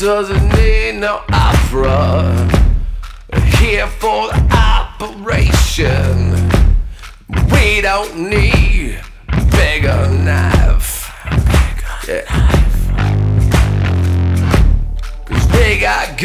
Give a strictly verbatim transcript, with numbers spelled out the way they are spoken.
doesn't need no opera. Here for the operation. We don't need bigger knife. Yeah. Cause they got